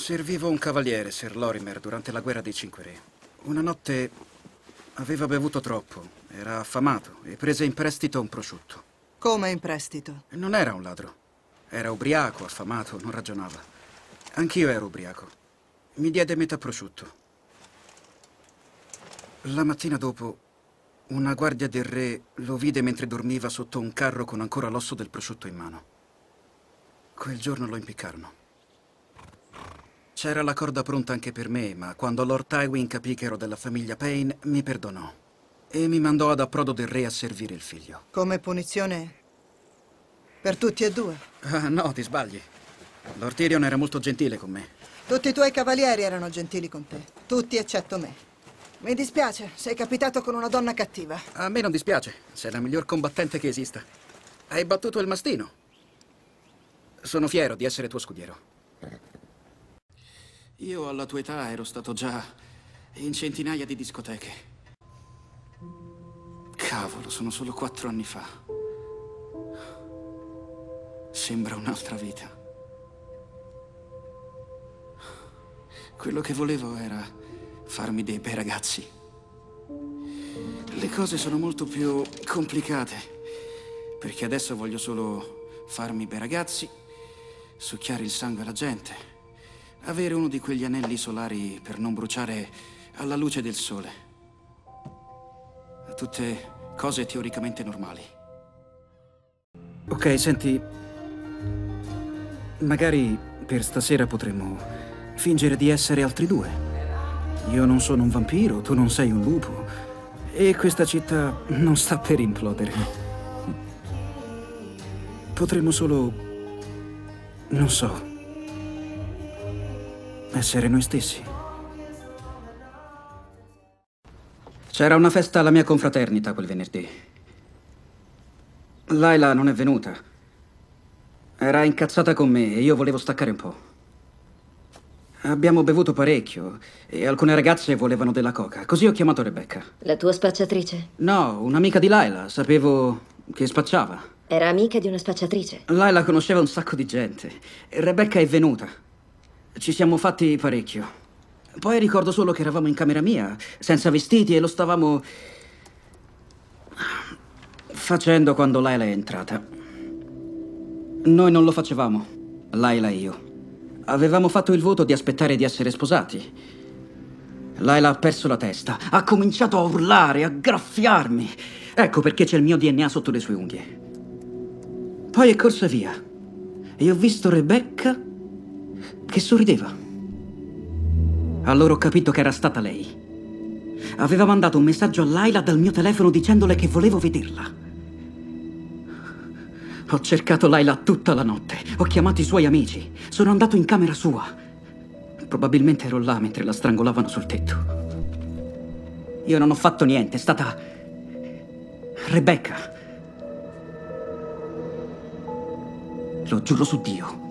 Servivo un cavaliere, Sir Lorimer, durante la guerra dei Cinque Re. Una notte aveva bevuto troppo, era affamato e prese in prestito un prosciutto. Come in prestito? Non era un ladro. Era ubriaco, affamato, non ragionava. Anch'io ero ubriaco. Mi diede metà prosciutto. La mattina dopo, una guardia del re lo vide mentre dormiva sotto un carro con ancora l'osso del prosciutto in mano. Quel giorno lo impiccarono. C'era la corda pronta anche per me, ma quando Lord Tywin capì che ero della famiglia Payne, mi perdonò e mi mandò ad approdo del re a servire il figlio. Come punizione per tutti e due? Ah, no, ti sbagli. Lord Tyrion era molto gentile con me. Tutti i tuoi cavalieri erano gentili con te. Tutti eccetto me. Mi dispiace, sei capitato con una donna cattiva. A me non dispiace, sei la miglior combattente che esista. Hai battuto il mastino. Sono fiero di essere tuo scudiero. Io alla tua età ero stato già in centinaia di discoteche. Cavolo, sono solo 4 anni fa. Sembra un'altra vita. Quello che volevo era farmi dei bei ragazzi. Le cose sono molto più complicate, perché adesso voglio solo farmi bei ragazzi, succhiare il sangue alla gente, avere uno di quegli anelli solari per non bruciare alla luce del sole. Tutte cose teoricamente normali. Ok, senti, magari per stasera potremmo fingere di essere altri due. Io non sono un vampiro, tu non sei un lupo, e questa città non sta per implodere. Potremmo solo, non so, essere noi stessi. C'era una festa alla mia confraternita quel venerdì. Layla non è venuta. Era incazzata con me e io volevo staccare un po'. Abbiamo bevuto parecchio e alcune ragazze volevano della coca, così ho chiamato Rebecca. La tua spacciatrice? No, un'amica di Layla, sapevo che spacciava. Era amica di una spacciatrice? Layla conosceva un sacco di gente e Rebecca è venuta. Ci siamo fatti parecchio. Poi ricordo solo che eravamo in camera mia, senza vestiti, e lo stavamo facendo quando Layla è entrata. Noi non lo facevamo, Layla e io. Avevamo fatto il voto di aspettare di essere sposati. Layla ha perso la testa, ha cominciato a urlare, a graffiarmi. Ecco perché c'è il mio DNA sotto le sue unghie. Poi è corsa via e ho visto Rebecca che sorrideva. Allora ho capito che era stata lei. Aveva mandato un messaggio a Layla dal mio telefono dicendole che volevo vederla. Ho cercato Layla tutta la notte. Ho chiamato i suoi amici. Sono andato in camera sua. Probabilmente ero là mentre la strangolavano sul tetto. Io non ho fatto niente, è stata Rebecca. Lo giuro su Dio.